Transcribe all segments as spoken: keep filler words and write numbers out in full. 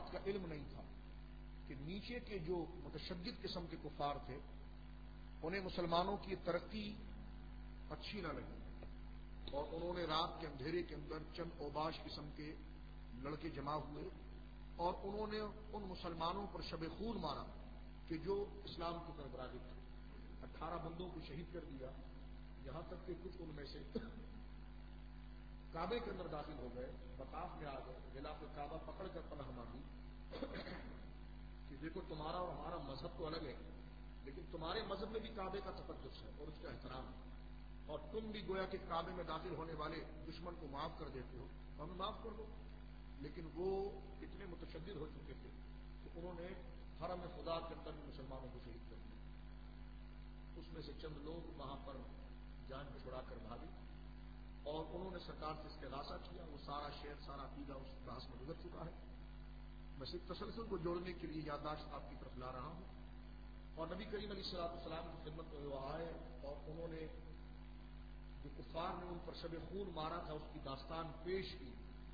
بات کا علم نہیں تھا کہ نیچے کے جو متشدد قسم کے کفار تھے انہیں مسلمانوں کی ترقی اچھی نہ لگی، اور انہوں نے رات کے اندھیرے کے اندر چند اوباش قسم کے لڑکے جمع ہوئے اور انہوں نے ان مسلمانوں پر شب خون مارا کہ جو اسلام کی طرف راغب تھے۔ اٹھارہ بندوں کو شہید کر دیا، یہاں تک کہ کچھ ان میں سے کعبے کے اندر داخل ہو گئے، مطاف میں آ گئے، غلاف کعبہ پکڑ کر پناہ مانگی کہ دیکھو تمہارا اور ہمارا مذہب تو الگ ہے، لیکن تمہارے مذہب میں بھی کعبے کا تقدس ہے اور اس کا احترام ہے، اور تم بھی گویا کہ کعبے میں داخل ہونے والے دشمن کو معاف کر دیتے ہو، ہمیں معاف کر دو۔ لیکن وہ اتنے متشدد ہو چکے تھے کہ انہوں نے حرم خدا کے اندر بھی مسلمانوں کو شہید کر دیا۔ اس میں سے چند لوگ وہاں پر جان چھڑا کر بھاگے اور انہوں نے سرکار سے استغاثہ کیا۔ وہ سارا شعر، سارا عقیدہ اس بحث میں گزر چکا ہے، میں صرف تسلسل کو جوڑنے کے لیے یادداشت آپ کی طرف لا رہا ہوں۔ اور نبی کریم علیہ الصلوۃ والسلام کی خدمت میں وہ آئے اور انہوں نے جو کفار نے ان پر شب خون مارا تھا اس کی داستان پیش کی۔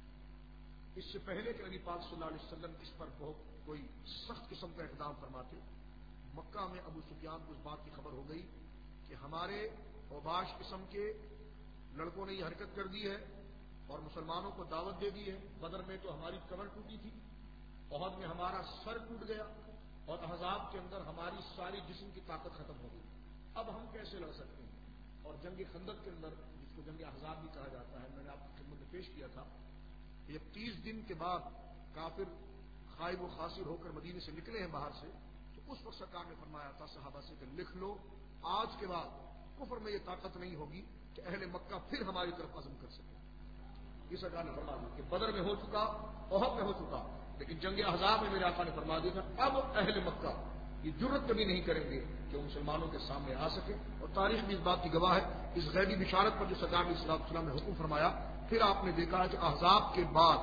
اس سے پہلے کہ نبی پاک صلی اللہ علیہ وسلم اس پر بہت کوئی سخت قسم کا اقدام فرماتے، مکہ میں ابو سفیان کو اس بات کی خبر ہو گئی کہ ہمارے اوباش قسم کے لڑکوں نے یہ حرکت کر دی ہے اور مسلمانوں کو دعوت دے دی ہے۔ بدر میں تو ہماری کمر ٹوٹی تھی، احد میں ہمارا سر ٹوٹ گیا، اور احزاب کے اندر ہماری ساری جسم کی طاقت ختم ہو گئی، اب ہم کیسے لڑ سکتے ہیں؟ اور جنگ خندق کے اندر، جس کو جنگ احزاب بھی کہا جاتا ہے، میں نے آپ کی خدمت میں پیش کیا تھا، یہ تیس دن کے بعد کافر خائب و خاسر ہو کر مدینے سے نکلے ہیں باہر سے، تو اس وقت سرکار نے فرمایا تھا صحابہ سے کہ لکھ لو، آج کے بعد کفر میں یہ طاقت نہیں ہوگی کہ اہل مکہ پھر ہماری طرف عزم کر سکے۔ یہ سرکار نے فرما دیا کہ بدر میں ہو چکا، احد میں ہو چکا، لیکن جنگ احزاب میں میرے آقا نے فرما دیا تھا اب اہل مکہ یہ جرت کبھی نہیں کریں گے کہ وہ مسلمانوں کے سامنے آ سکے۔ اور تاریخ بھی اس بات کی گواہ ہے، اس غیبی بشارت پر جو سرکار علیہ الصلوۃ والسلام نے حکم فرمایا، پھر آپ نے دیکھا ہے کہ احزاب کے بعد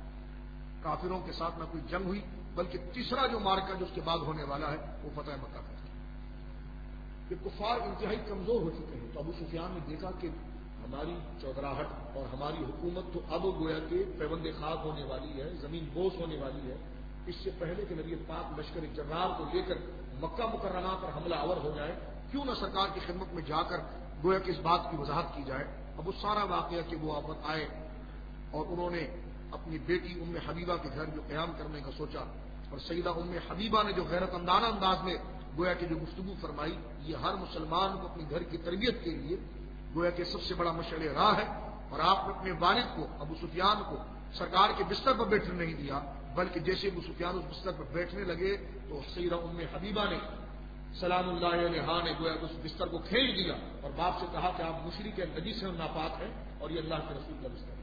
کافروں کے ساتھ نہ کوئی جنگ ہوئی، بلکہ تیسرا جو مارکا جو اس کے بعد ہونے والا ہے وہ فتح مکہ کا تھا۔ کہ کفار انتہائی کمزور ہو چکے ہیں، تو ابو سفیان نے دیکھا کہ ہماری چودراہٹ اور ہماری حکومت تو اب گویا کہ پیوند خاک ہونے والی ہے، زمین بوس ہونے والی ہے۔ اس سے پہلے کہ نبی پاک لشکر جرار کو لے کر مکہ مکرمہ پر حملہ آور ہو جائے، کیوں نہ سرکار کی خدمت میں جا کر گویا کہ اس بات کی وضاحت کی جائے۔ اب وہ سارا واقعہ کہ وہ آفت آئے اور انہوں نے اپنی بیٹی ام حبیبہ کے گھر جو قیام کرنے کا سوچا، اور سیدہ ام حبیبہ نے جو غیرت اندانہ انداز میں گویا کہ جو گفتگو فرمائی، یہ ہر مسلمان کو اپنی گھر کی تربیت کے لیے گویا کہ سب سے بڑا مشعل راہ ہے۔ اور آپ نے اپنے والد کو ابو سفیان کو سرکار کے بستر پر بیٹھنے نہیں دیا، بلکہ جیسے ابو سفیان اس بستر پر بیٹھنے لگے تو سیدہ ام حبیبہ نے سلام اللہ علیہا نے گویا کہ اس بستر کو کھینچ دیا اور باپ سے کہا کہ آپ مشرک ہیں، نجس ہیں، ناپاک ہیں، اور یہ اللہ کے رسول کا بستر ہے۔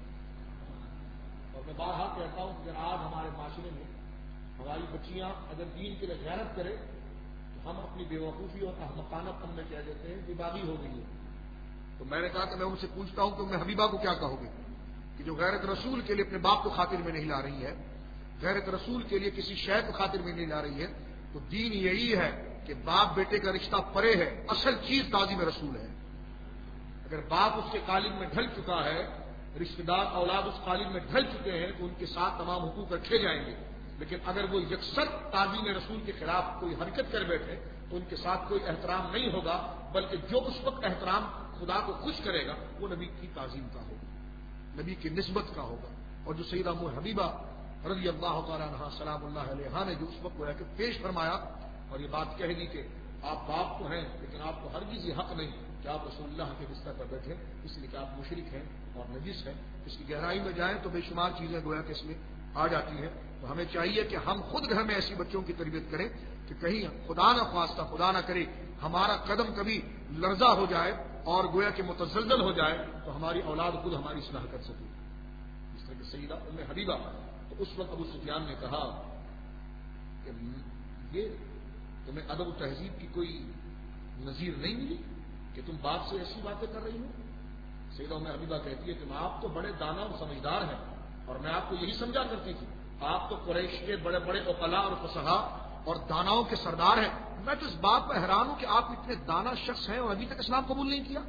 اور میں بارہا کہتا ہوں کہ آج ہمارے معاشرے میں ہماری بچیاں اگر دین کے لیے غیرت کرے تو ہم اپنی بے وقوفی اور احمقانہ پن میں کہہ دیتے ہیں کہ باغی ہو گئی ہے۔ تو میں نے کہا کہ میں ان سے پوچھتا ہوں کہ میں حبیبہ کو کیا کہو گے کہ جو غیرت رسول کے لیے اپنے باپ کو خاطر میں نہیں لا رہی ہے، غیرت رسول کے لیے کسی شے کو خاطر میں نہیں لا رہی ہے، تو دین یہی ہے کہ باپ بیٹے کا رشتہ پرے ہے، اصل چیز تعظیم رسول ہے۔ اگر باپ اس کے قالب میں ڈھل چکا ہے، رشتہ دار اولاد اس قالب میں ڈھل چکے ہیں تو ان کے ساتھ تمام حقوق رکھے جائیں گے، لیکن اگر وہ یکسر تعظیم رسول کے خلاف کوئی حرکت کر بیٹھے تو ان کے ساتھ کوئی احترام نہیں ہوگا، بلکہ جو اس وقت احترام خدا کو خوش کرے گا وہ نبی کی تعظیم کا ہوگا، نبی کی نسبت کا ہوگا۔ اور جو سیدہ ام حبیبہ رضی اللہ تعالیٰ عنہا سلام اللہ علیہا نے جو اس وقت گویا کہ پیش فرمایا اور یہ بات کہہ دی کہ آپ باپ تو ہیں لیکن آپ کو ہرگز یہ حق نہیں کہ آپ رسول اللہ کے بستر پر بیٹھیں، اس لیے کہ آپ مشرک ہیں اور نجس ہیں۔ اس کی گہرائی میں جائیں تو بے شمار چیزیں گویا کہ اس میں آ جاتی ہیں۔ تو ہمیں چاہیے کہ ہم خود گھر میں ایسی بچوں کی تربیت کریں کہ کہیں خدا نہ خواستہ خدا نہ کرے ہمارا قدم کبھی لرزہ ہو جائے اور گویا کہ متزلزل ہو جائے تو ہماری اولاد خود ہماری اصلاح کر سکے، جس طرح کہ سیدہ ام حبیبہ۔ تو اس وقت ابو سفیان نے کہا کہ یہ تمہیں ادب و تہذیب کی کوئی نظیر نہیں ملی کہ تم باپ سے ایسی باتیں کر رہی ہو؟ سیدہ ام حبیبہ کہتی ہے کہ آپ تو بڑے دانا اور سمجھدار ہیں اور میں آپ کو یہی سمجھا کرتی تھی، آپ تو قریش کے بڑے بڑے عقلاء اور فصحاء اور داناؤں کے سردار ہیں، میں تو اس بات پر حیران ہوں کہ آپ اتنے دانا شخص ہیں اور ابھی تک اسلام قبول نہیں کیا۔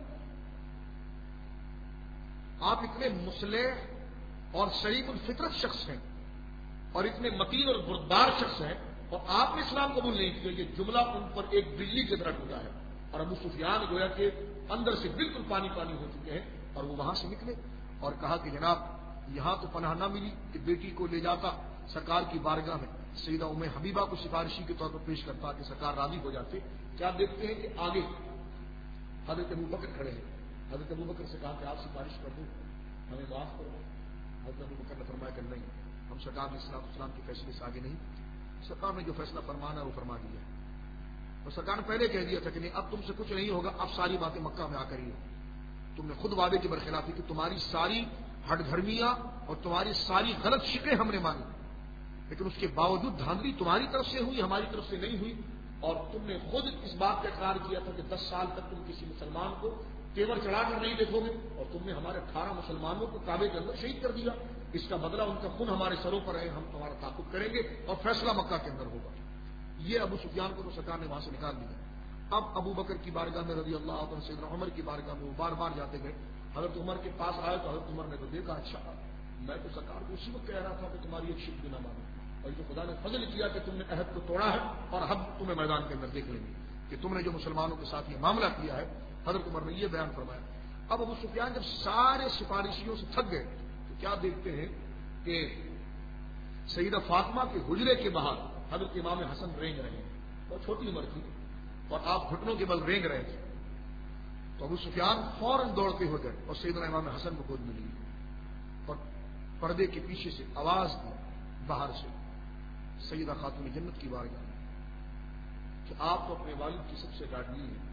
آپ اتنے مصلح اور شریف الفطرت شخص ہیں، اور اتنے متین اور بردبار شخص ہیں اور آپ نے اسلام قبول نہیں کیا، یہ جملہ ان پر ایک بجلی کی طرح ٹوٹا ہے. اور ابو سفیان گویا کہ اندر سے بالکل پانی پانی ہو چکے ہیں. اور وہ وہاں سے نکلے اور کہا کہ جناب یہاں تو پناہ نہ ملی کہ بیٹی کو لے جاتا سرکار کی بارگاہ میں سیدہ ام حبیبہ کو سفارشی کے طور پر پیش کرتا کہ سرکار راضی ہو جاتے. کیا دیکھتے ہیں کہ آگے حضرت ابو بکر کھڑے ہیں. حضرت ابو بکر سے کہا کہ آپ سفارش کر دوں، ہمیں معاف کرو. حضرت ابو بکر نے فرمایا کہ نہیں، ہم سرکار علیہ الصلوۃ والسلام کے فیصلے سے آگے نہیں. سرکار نے جو فیصلہ فرمانا ہے وہ فرما دیا. اور سرکار نے پہلے کہہ دیا تھا کہ نہیں اب تم سے کچھ نہیں ہوگا، اب ساری باتیں مکہ میں آ کر ہی ہو. تم نے خود وعدے کی برخلاف کی کہ تمہاری ساری ہٹ دھرمیاں اور تمہاری ساری غلط شکیں ہم نے مانی، لیکن اس کے باوجود دھاندلی تمہاری طرف سے ہوئی، ہماری طرف سے نہیں ہوئی. اور تم نے خود اس بات کا اقرار کیا تھا کہ دس سال تک تم کسی مسلمان کو تیور چڑھا کر نہیں دیکھو گے، اور تم نے ہمارے اٹھارہ مسلمانوں کو کعبے کے اندر شہید کر دیا. اس کا بدلہ ان کا خون ہمارے سروں پر ہے، ہم تمہارا تعاقب کریں گے اور فیصلہ مکہ کے اندر ہوگا. یہ ابو سفیان کو تو سرکار نے وہاں سے نکال دیا. اب ابو بکر کی بارگاہ میں رضی اللہ عنہ، سیدنا عمر کی بارگاہ میں وہ بار بار جاتے گئے. حضرت عمر کے پاس آئے تو حضرت عمر نے تو دیکھا اچھا میں تو سرکار کو اسی وقت کہہ رہا تھا کہ تمہاری ایک شک بھی نہ مانو، اور یہ خدا نے فضل کیا کہ تم نے عہد کو توڑا ہے اور ہم تمہیں میدان کے اندر دیکھ لیں گے کہ تم نے جو مسلمانوں کے ساتھ یہ معاملہ کیا ہے. حضرت عمر نے یہ بیان فرمایا. اب ابو سفیان جب سارے سفارشیوں سے تھک گئے تو کیا دیکھتے ہیں کہ سیدہ فاطمہ کے حجرے کے باہر حضرت امام حسن رینگ رہے ہیں. بہت چھوٹی عمر تھی اور آپ گھٹنوں کے بل رینگ رہے تھے. تو ابو سفیان فوراً دوڑتے ہو گئے اور سیدنا امام حسن کو گود میں لی اور پردے کے پیچھے سے آواز دی باہر سے سیدہ خاتون جنت کی بارگاہ میں کہ آپ تو اپنے والد کی سب سے لاڈلی ہیں،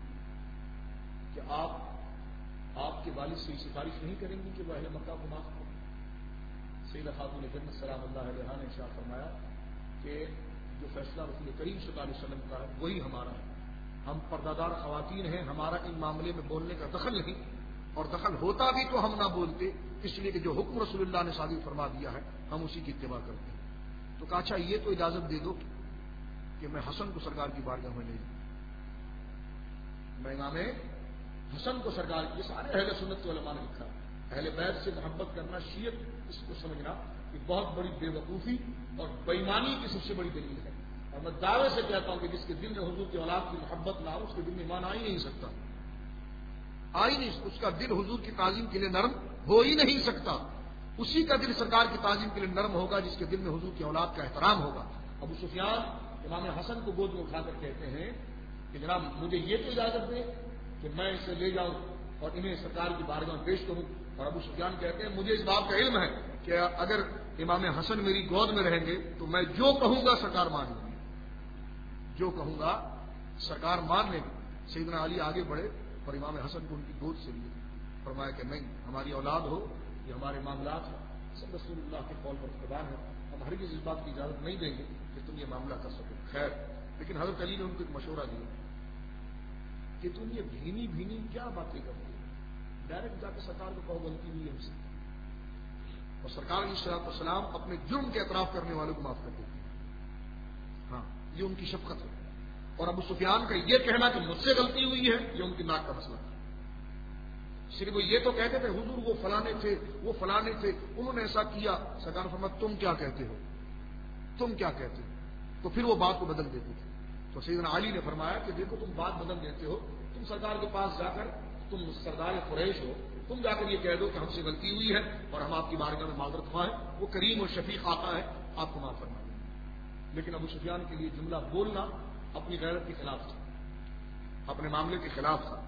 کہ آپ آپ کے والد سے سفارش نہیں کریں گی کہ وہ اہل مکہ کو معاف کریں. سیدہ خاتون جنت سلام اللہ علیہا نے ارشاد فرمایا کہ جو فیصلہ رسول کریم صلی اللہ علیہ وسلم کا ہے وہی ہمارا ہے. ہم پردادار خواتین ہیں، ہمارا ان معاملے میں بولنے کا دخل نہیں، اور دخل ہوتا بھی تو ہم نہ بولتے، اس لیے کہ جو حکم رسول اللہ نے صادر فرما دیا ہے ہم اسی کی اتباع کرتے ہیں. تو کہا اچھا یہ تو اجازت دے دو کہ میں حسن کو سرکار کی بارگاہ میں لے لوں. میں امام حسن کو سرکار کی، سارے اہل سنت کے علماء نے لکھا اہل بیت سے محبت کرنا شیعت اس کو سمجھنا کہ بہت بڑی بے وقوفی اور بےایمانی کی سب سے بڑی دلیل ہے. اور میں دعوے سے کہتا ہوں کہ جس کے دل میں حضور کی اولاد کی محبت نہ ہو اس کے دل میں ایمان آ ہی نہیں سکتا، آ ہی نہیں، اس کا دل حضور کی تعظیم کے لیے نرم ہو ہی نہیں سکتا. اسی کا دل سرکار کی تعظیم کے لیے نرم ہوگا جس کے دل میں حضور کی اولاد کا احترام ہوگا. ابو سفیان امام حسن کو گود میں اٹھا کر کہتے ہیں کہ جناب مجھے یہ تو اجازت دے کہ میں اسے لے جاؤں اور انہیں سرکار کی بارگاہ میں پیش کروں. اور ابو سفیان کہتے ہیں مجھے اس بات کا علم ہے کہ اگر امام حسن میری گود میں رہیں گے تو میں جو کہوں گا سرکار مان لیں گے، جو کہوں گا سرکار مان لیں گے. سیدنا علی آگے بڑھے اور امام حسن کو ان کی گود سے لیے، فرمایا کہ نہیں ہماری اولاد ہو، یہ ہمارے معاملات ہیں، سب رسول اللہ کے قول پر قربان ہے، ہم ہرگز اس بات کی اجازت نہیں دیں گے کہ تم یہ معاملہ کر سکو. خیر لیکن حضرت علی نے ان کو ایک مشورہ دیا کہ تم یہ بھینی بھینی کیا باتیں کرتے ہو، ڈائریکٹ جا کے سرکار کو کہو غلطی ہوئی ہم سے. اور سرکار علیہ الصلوۃ والسلام اپنے جرم کے اعتراف کرنے والوں کو معاف کر دیتے ہیں. ہاں یہ ان کی شفقت ہے. اور ابو سفیان کا یہ کہنا کہ مجھ سے غلطی ہوئی ہے یہ ان کی ناک کا مسئلہ تھا. صرف وہ یہ تو کہتے تھے حضور وہ فلانے تھے وہ فلانے تھے انہوں نے ایسا کیا. سرکار نے فرمایا تم کیا کہتے ہو، تم کیا کہتے ہو، تو پھر وہ بات کو بدل دیتے تھے. تو سیدنا علی نے فرمایا کہ دیکھو تم بات بدل دیتے ہو، تم سرکار کے پاس جا کر، تم سردار قریش ہو، تم جا کر یہ کہہ دو کہ ہم سے غلطی ہوئی ہے اور ہم آپ کی بارگاہ میں معذرت خواہ ہیں، وہ کریم اور شفیق آتا ہے آپ کو معاف فرما دیں. لیکن ابو سفیان کے لیے جملہ بولنا اپنی غیرت کے خلاف تھا، اپنے معاملے کے خلاف تھا.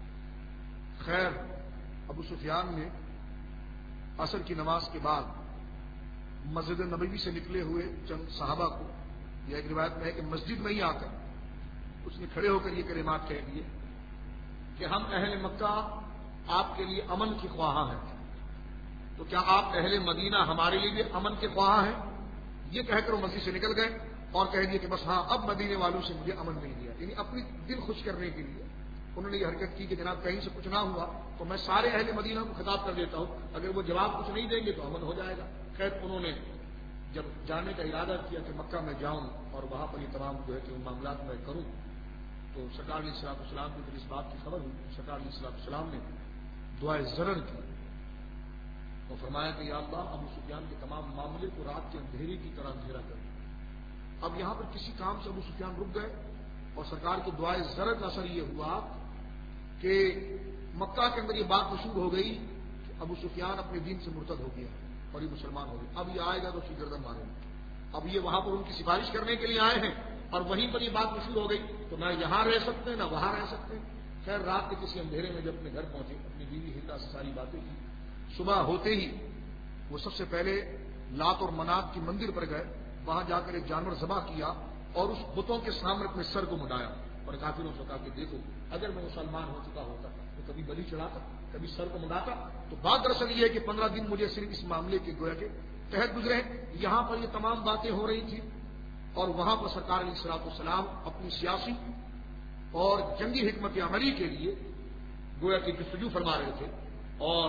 خیر ابو سفیان نے عصر کی نماز کے بعد مسجد نبوی سے نکلے ہوئے چند صحابہ کو، یہ ایک روایت میں ہے کہ مسجد میں ہی آ کر اس نے کھڑے ہو کر یہ کلمات کہہ دیے کہ ہم اہل مکہ آپ کے لیے امن کی خواہاں ہیں، تو کیا آپ اہل مدینہ ہمارے لیے بھی امن کے خواہاں ہیں. یہ کہہ کر وہ مسجد سے نکل گئے اور کہہ دیے کہ بس ہاں اب مدینے والوں سے مجھے امن مل گیا. یعنی اپنی دل خوش کرنے کے لیے انہوں نے یہ حرکت کی کہ جناب کہیں سے کچھ نہ ہوا تو میں سارے اہل مدینہ کو خطاب کر دیتا ہوں، اگر وہ جواب کچھ نہیں دیں گے تو امن ہو جائے گا. خیر انہوں نے جب جانے کا ارادہ کیا کہ مکہ میں جاؤں اور وہاں پر یہ تمام جو ہے کہ ان معاملات میں کروں، تو سرکار علیہ الصلوۃ والسلام کو اس بات کی خبر ہوئی. سرکار علیہ الصلوۃ والسلام نے دعائے ضرر کی اور فرمایا کہ یا اللہ ابو سفیان کے تمام معاملے کو رات کے اندھیرے کی طرح اندھیرا کر دیا۔ اب یہاں پر کسی کام سے ابو سفیان رک گئے اور سرکار کی دعائے زر کا اثر یہ ہوا کہ مکہ کے اندر یہ بات مشہور ہو گئی کہ ابو سفیان اپنے دین سے مرتد ہو گیا اور یہ مسلمان ہو گیا، اب یہ آئے گا تو اس کی گردن مارے گا۔ اب یہ وہاں پر ان کی سفارش کرنے کے لیے آئے ہیں اور وہیں پر یہ بات مشہور ہو گئی، تو نہ یہاں رہ سکتے ہیں نہ وہاں رہ سکتے ہیں۔ خیر رات کے کسی اندھیرے میں جب اپنے گھر پہنچے، اپنی بیوی ہندا سے ساری باتیں کی، صبح ہوتے ہی وہ سب سے پہلے لات اور منات کی مندر پر گئے، وہاں جا کر ایک جانور ذبح کیا اور اس بتوں کے سامنے اپنے سر کو مڈایا اور کافروں سے کہا کہ دیکھو اگر میں مسلمان ہو چکا ہوتا تو کبھی بلی چڑھاتا، کبھی سر کو مڈاتا۔ تو بات دراصل یہ ہے کہ پندرہ دن مجھے صرف اس معاملے کے گویا کے تحت گزرے، یہاں پر یہ تمام باتیں ہو رہی تھی اور وہاں پر سرکار علیہ الصلوۃ والسلام اپنی سیاسی اور جنگی حکمت عملی کے لیے گویا کی جستجو فرما رہے تھے۔ اور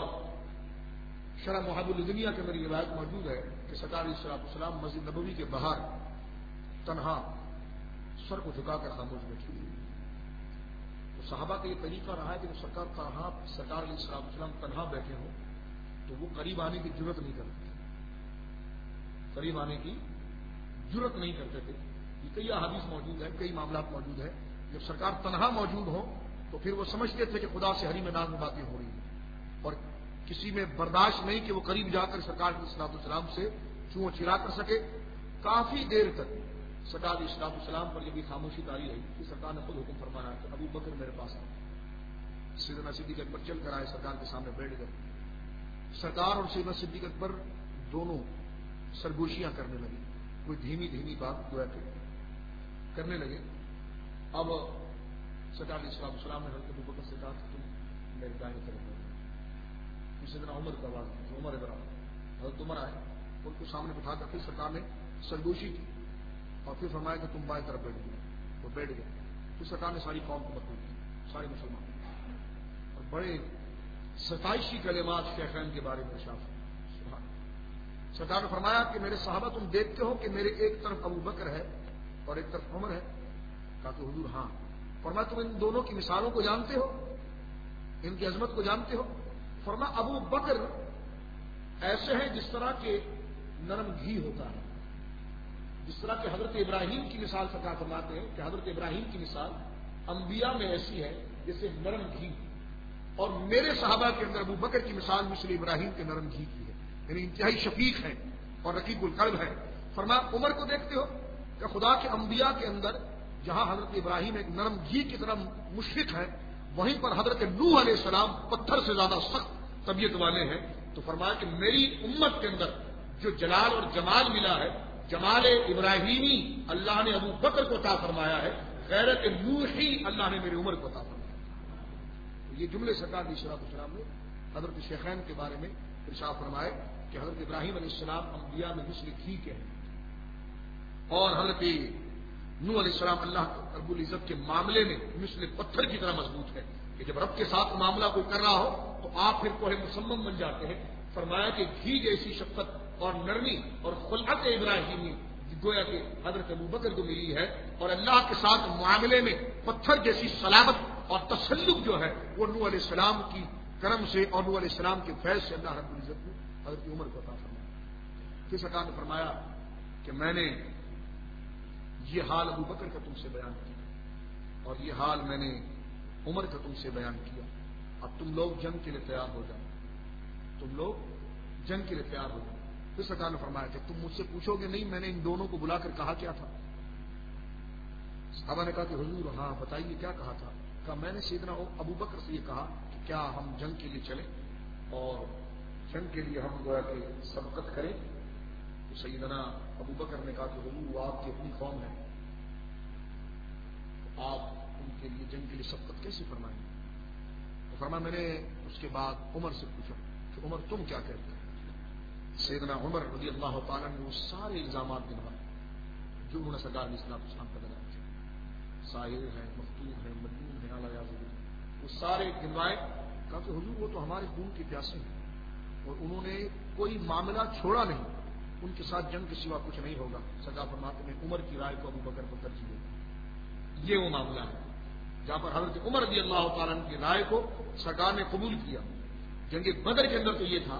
شرح محب الدنیا کے اندر یہ روایت موجود ہے کہ سرکار علیہ الصلوۃ والسلام مسجد نبوی کے باہر تنہا سر کو جھکا کر خاموش بیٹھے ہوئے۔ تو صحابہ کا یہ طریقہ رہا ہے کہ جب سرکار تنہا سرکار علیہ الصلوۃ والسلام تنہا بیٹھے ہوں تو وہ قریب آنے کی جرت نہیں کرتے، قریب آنے کی جرت نہیں کرتے تھے۔ یہ کئی احادیث موجود ہیں، کئی معاملات موجود ہیں، جب سرکار تنہا موجود ہوں تو پھر وہ سمجھتے تھے کہ خدا سے ہری میدان میں باتیں ہو رہی ہیں اور کسی میں برداشت نہیں کہ وہ قریب جا کر سرکار علیہ الصلوۃ والسلام سے چوں چرا کر سکے۔ کافی دیر تک سرکار علیہ الصلوۃ والسلام پر یہ بھی خاموشی داری رہی کہ سرکار نے خود حکم فرمایا کہ ابو بکر میرے پاس آئے۔ سیدنا صدیق اکبر چل کر آئے، سرکار کے سامنے بیٹھ گئے۔ سرکار اور سیدنا صدیق اکبر دونوں سرگوشیاں کرنے لگے، کوئی دھیمی دھیمی بات گویا کہ کرنے لگے۔ اب سرکار علیہ الصلوۃ والسلام نے حضرت ابو بکر سے کہا کہ تم میرے دائیں طرف ہو۔ سیدنا عمر کا آواز کہ عمر ادھر آؤ۔ حضرت عمر آئے، ان کو سامنے بٹھا کر پھر سرکار نے سرگوشی کی اور پھر فرمایا کہ تم بائیں طرف بیٹھ گئے، وہ بیٹھ گئے۔ پھر سرکار نے ساری قوم کو مطلوب کی، سارے مسلمان، اور بڑے ستائشی کلمات شیخین کے بارے میں ارشاد فرمایا۔ سرکار نے فرمایا کہ میرے صحابہ تم دیکھتے ہو کہ میرے ایک طرف ابو بکر ہے اور ایک طرف عمر ہے؟ کہا کہ حضور ہاں۔ فرمایا تم ان دونوں کی مثالوں کو جانتے ہو، ان کی عظمت کو جانتے ہو؟ فرمایا ابو بکر ایسے ہیں جس طرح کے نرم گھی ہوتا ہے، جس طرح کہ حضرت ابراہیم کی مثال سرکار فرماتے ہیں کہ حضرت ابراہیم کی مثال انبیاء میں ایسی ہے جیسے نرم گھی، اور میرے صحابہ کے اندر ابو بکر کی مثال مثل ابراہیم کے نرم گھی کی ہے، یعنی انتہائی شفیق ہے اور رقیق القلب ہے۔ فرمایا عمر کو دیکھتے ہو کہ خدا کے انبیاء کے اندر جہاں حضرت ابراہیم ایک نرم گھی کی طرح مشفق ہے، وہیں پر حضرت نوح علیہ السلام پتھر سے زیادہ سخت طبیعت والے ہیں۔ تو فرمایا کہ میری امت کے اندر جو جلال اور جمال ملا ہے، جمال ابراہیمی اللہ نے ابو بکر کو عطا فرمایا ہے، غیرت نوحی اللہ نے میری عمر کو عطا فرمایا۔ یہ جملے سرکار علیہ الصلوۃ والسلام نے حضرت شیخین کے بارے میں ارشاد فرمائے کہ حضرت ابراہیم علیہ السلام انبیاء میں مثل گھی کے ہیں، اور حضرت نوح علیہ السلام اللہ رب العزت کے معاملے میں مثل پتھر کی طرح مضبوط ہے کہ جب رب کے ساتھ معاملہ کوئی کر رہا ہو تو آپ پھر کوہ مسمم بن جاتے ہیں۔ فرمایا کہ گھی جیسی شفقت اور نرمی اور خلعت ابراہیمی گویا کہ حضرت ابو بکر کو ملی ہے، اور اللہ کے ساتھ معاملے میں پتھر جیسی سلامت اور تسلط جو ہے وہ نوح علیہ السلام کی کرم سے اور نوح علیہ السلام کے فیض سے اللہ رب العزت نے حضرت عمر کو عطا فرمایا۔ پھر سرکار نے فرمایا کہ میں نے یہ حال ابو بکر کا تم سے بیان کیا اور یہ حال میں نے عمر کا تم سے بیان کیا، اب تم لوگ جنگ کے لیے تیار ہو جاؤ، تم لوگ جنگ کے لیے تیار ہو جاؤ۔ پھر سرکار نے فرمایا کہ تم مجھ سے پوچھو گے نہیں میں نے ان دونوں کو بلا کر کہا کیا تھا؟ صحابہ نے کہا کہ حضور ہاں بتائیے کیا کہا تھا؟ کہا میں نے سیدنا ابو بکر سے یہ کہا کہ کیا ہم جنگ کے لیے چلیں اور جنگ کے لیے ہم گویا کہ سبقت کریں؟ تو سیدنا ابو بکر نے کہا کہ حضور وہ آپ کی اپنی قوم ہے، آپ ان کے لیے جنگ کے لیے سبقت کیسے فرمائیں گے؟ تو فرمایا میں نے اس کے بعد عمر سے پوچھا کہ عمر تم کیا کہتے ہیں؟ سیدنا عمر رضی اللہ تعالیٰ نے وہ سارے الزامات گنوائے جو انہوں نے سرکار علیہ الصلوۃ والسلام پر لگائے تھے، ساحر ہیں، مفتون ہیں، مجنون ہیں، اعلیٰ وہ سارے گنوائے۔ کہا کہ حضور وہ تو ہمارے خون کے پیاسے ہیں اور انہوں نے کوئی معاملہ چھوڑا نہیں، ان کے ساتھ جنگ کے سوا کچھ نہیں ہوگا۔ سرکار فرماتے ہیں عمر کی رائے کو ابو بکر کو ترجیح دے، یہ وہ معاملہ ہے جہاں پر حضرت عمر رضی اللہ تعالیٰ کی رائے کو سرکار نے قبول کیا۔ جنگ بدر کے اندر تو یہ تھا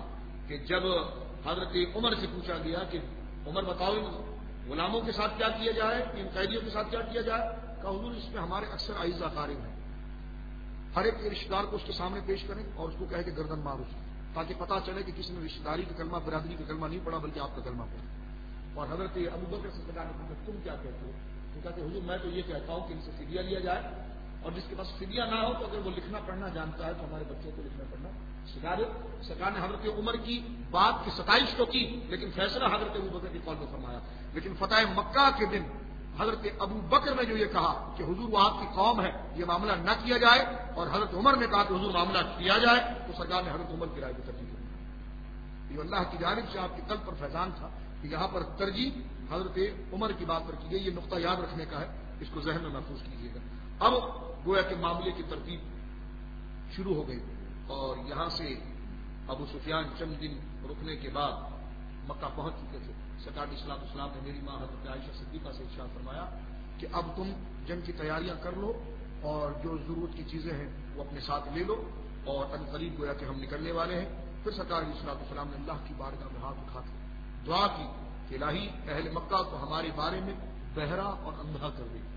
کہ جب حضرت عمر سے پوچھا گیا کہ عمر بتاؤ ان غلاموں کے ساتھ کیا کیا جائے، ان قیدیوں کے ساتھ کیا کیا جائے، کہا حضور اس میں ہمارے اکثر اعزا قارب ہیں، ہر ایک رشتے دار کو اس کے سامنے پیش کریں اور اس کو کہے کہ گردن مارو، تاکہ پتا چلے کہ کسی نے رشتے داری کا کلمہ، برادری کا کلمہ نہیں پڑھا بلکہ آپ کا کلمہ پڑھا۔ اور حضرت ابوبکر سے سرکار نے پوچھا تم کیا کہتے ہو؟ تو کہتے حضور میں تو یہ کہتا ہوں کہ ان سے فدیہ لیا جائے، اور جس کے پاس فدیہ نہ ہو تو اگر وہ لکھنا پڑھنا جانتا ہے تو ہمارے بچوں کو لکھنا پڑھنا سکھا دے۔ سرکار نے حضرت عمر کی بات کی ستائش تو کی، لیکن فیصلہ حضرت ابوبکر کے قول میں فرمایا۔ لیکن فتح مکہ کے دن حضرت ابو بکر نے جو یہ کہا کہ حضور وہ آپ کی قوم ہے، یہ معاملہ نہ کیا جائے، اور حضرت عمر نے کہا کہ حضور معاملہ کیا جائے، تو سرکار نے حضرت عمر کی رائے کو ترجیح دی۔ یہ اللہ کی جانب سے آپ کے قلب پر فیضان تھا کہ یہاں پر ترجیح حضرت عمر کی بات پر کی گئی۔ یہ نقطہ یاد رکھنے کا ہے، اس کو ذہن میں محفوظ کیجیے گا۔ اب گویا کہ معاملے کی ترتیب شروع ہو گئی، اور یہاں سے ابو سفیان چند دن رکنے کے بعد مکہ پہنچ چکے تھے۔ سرکار اسلام اسلام نے میری ماں حضرت عائشہ صدیقہ سے ارشاد فرمایا کہ اب تم جنگ کی تیاریاں کر لو، اور جو ضرورت کی چیزیں ہیں وہ اپنے ساتھ لے لو، اور ان قریب گویا کہ ہم نکلنے والے ہیں۔ پھر سرکار اسلام اسلام نے اللہ کی بارگاہ میں ہاتھ اٹھا کر دعا کی کہ الہی اہل مکہ کو ہمارے بارے میں بہرا اور اندھا کر دے،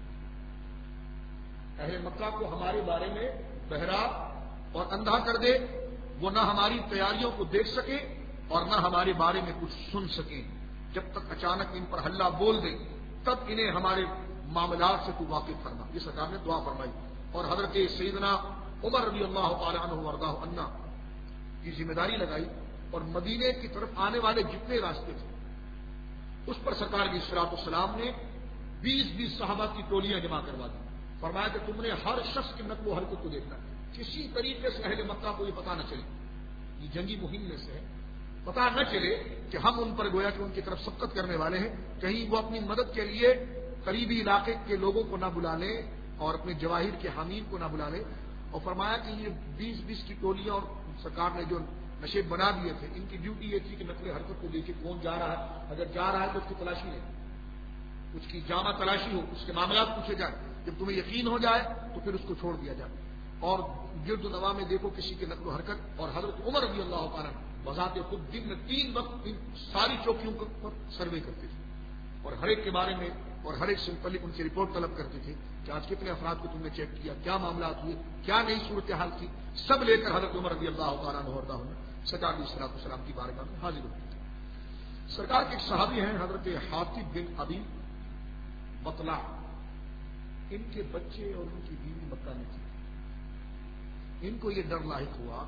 اہل مکہ کو ہمارے بارے میں بہرا اور اندھا کر دے، وہ نہ ہماری تیاریوں کو دیکھ سکے اور نہ ہمارے بارے میں کچھ سن سکیں۔ جب تک اچانک ان پر ہلہ بول دے تب انہیں ہمارے معاملات سے تو واقف کرنا۔ یہ سرکار نے دعا فرمائی، اور حضرت سیدنا عمر رضی اللہ تعالی عنہ وارضاہ عنہ کی ذمہ داری لگائی، اور مدینے کی طرف آنے والے جتنے راستے تھے اس پر سرکار کی صلاۃ والسلام نے بیس بیس صحابہ کی ٹولیاں جمع کروا دی۔ فرمایا کہ تم نے ہر شخص کی نقل و حرکت کو دیکھنا، کسی طریقے سے اہل مکہ کو یہ پتہ نہ چلے، یہ جنگی مہم میں سے ہے، پتہ نہ چلے کہ ہم ان پر گویا کہ ان کی طرف سبقت کرنے والے ہیں، کہیں وہ اپنی مدد کے لیے قریبی علاقے کے لوگوں کو نہ بلا لیں اور اپنے جواہر کے حامین کو نہ بلا لیں۔ اور فرمایا کہ یہ بیس بیس کی ٹولیاں اور سرکار نے جو نشے بنا دیے تھے، ان کی ڈیوٹی یہ تھی کہ نقل حرکت کو دیکھے کون جا رہا ہے، اگر جا رہا ہے تو اس کی تلاشی لیں، اس کی جامع تلاشی ہو، اس کے معاملات پوچھے جائیں، جب تمہیں یقین ہو جائے تو پھر اس کو چھوڑ دیا جائے۔ اور گرد و نواح میں دیکھو کسی کی نقل و حرکت، اور حضرت عمر رضی اللہ تعالیٰ بذات خود دن میں تین وقت ان ساری چوکیوں پر سروے کرتے تھے، اور ہر ایک کے بارے میں اور ہر ایک سے متعلق ان سے رپورٹ طلب کرتے تھے کہ آج کتنے افراد کو تم نے چیک کیا، کیا معاملات ہوئے، کیا نئی صورتحال کی، سب لے کر حضرت عمر رضی اللہ تعالیٰ عنہ وارضاہ سرکار علیہ الصلوۃ والسلام کی بارگاہ میں حاضر ہوتے تھے۔ سرکار کے ایک صحابی ہیں حضرت حاطب بن ابی بطلہ، ان کے بچے اور ان کی بیوی مکہ میں تھی۔ ان کو یہ ڈر لاحق ہوا